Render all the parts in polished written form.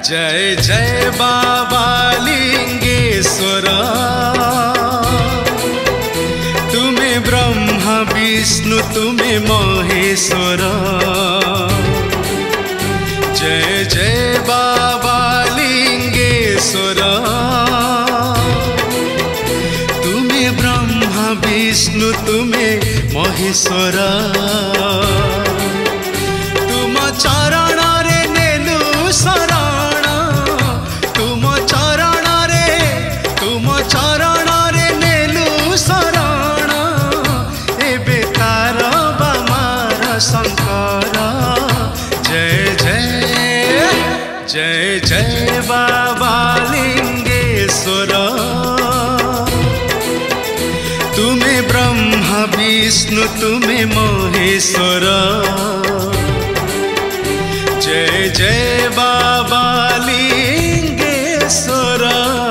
जय जय बाबा लिंगेश्वर, तुम्हें ब्रह्मा विष्णु तुम्हें महेश्वर। जय जय बाबा लिंगेश्वर, तुम्हें ब्रह्मा विष्णु तुम्हें महेश्वर। तुम चरण रे नेलु शरण, तुम चरण रे नेलु शरण। एबे तार बामार शंकर। जय जय जय जय बाबा लिंगेश्वर, तुम्हें ब्रह्मा विष्णु तुम्हें महेश्वर। जय जय बाबा लिंगेश्वर।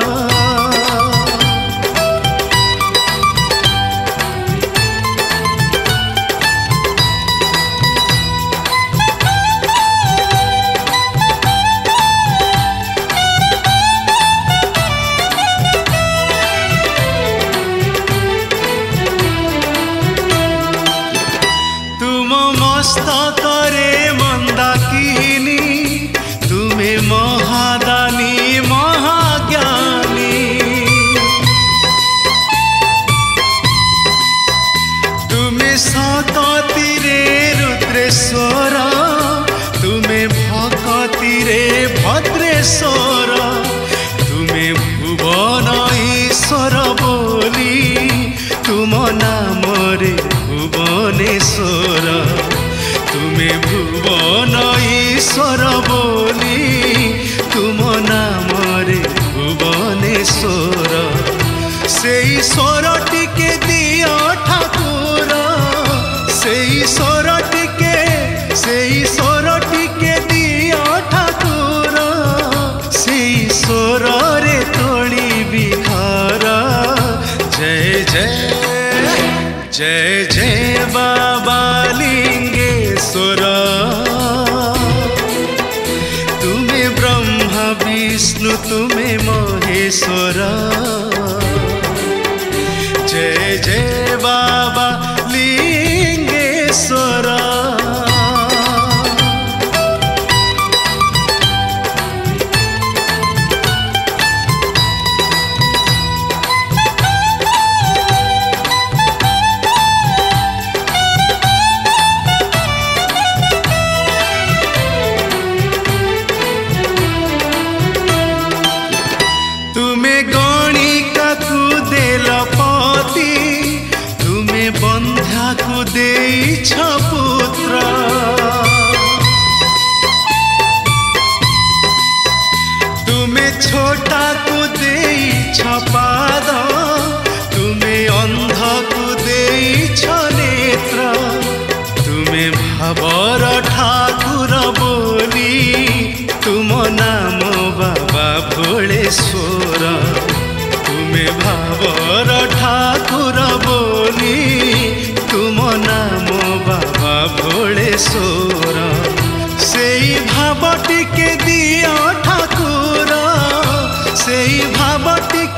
तुम मस्तक रे मंदाकिनी, तुम्हें महादानी महाज्ञानी। तुम्हें सकती रे रुद्रेश्वर, तुम्हें भक्ति रे भद्रेश्वर। तुम्हें भुवन ईश्वर बोली, तुम नाम रे भुवनेश्वर। तुम्हें भुवन ईश्वर बोली, तुम नाम रे भुवनेश्वर। से ईश्वर टिके दियो ठाकुर, से ईश्वर टिके दियो ठाकुर। से ईश्वर रे तोड़ी बिघर। जय जय जय जय बाबा लिंगेश्वर, तुम्हें ब्रह्मा विष्णु तुम्हें महेश्वर। जय जय बाबा लिंगेश्वर। तुम्हें गणिका को देल पति, तुम्हें बंध्या को देइछ पुत्र। तुम्हें छोटा को देइछ पाद, तुम्हें अंध को देइछ नेत्र। तुम्हें भावर ठाकुर बोली, तुम नाम बाबा भोलेश्वर। तुम्हें भावर ठाकुर बोली, तुम नाम बाबा भोलेश्वर। सेई भाव टिके दियो ठाकुर, सेई भाव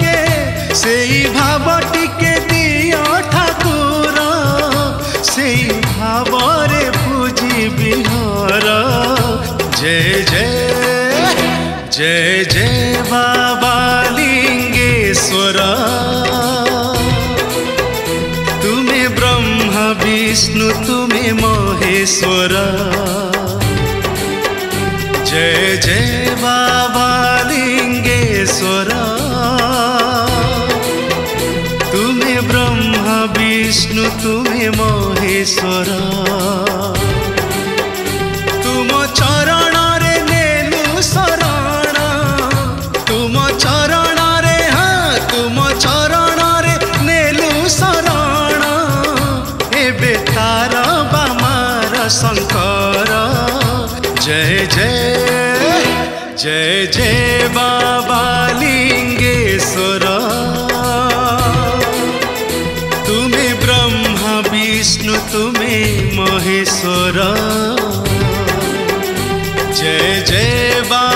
टिके दियो ठाकुर। सेई भावरे पूजी बिहार। जय जय जय जय बाबा लिंगेश्वर, तुम्हें ब्रह्मा विष्णु तुम्हें महेश्वर। जय जय बाबा लिंगेश्वर, तुम्हें ब्रह्मा विष्णु तुम्हें महेश्वर। तुम चरण रे नेलु शरण, तुम चरण रे नेलु शरण। एबे तार बामार शंकर। जय जय जय जय बाबा लिंगेश्वर, तुम्हें ब्रह्मा विष्णु तुम्हें महेश्वर। जय जय बाबा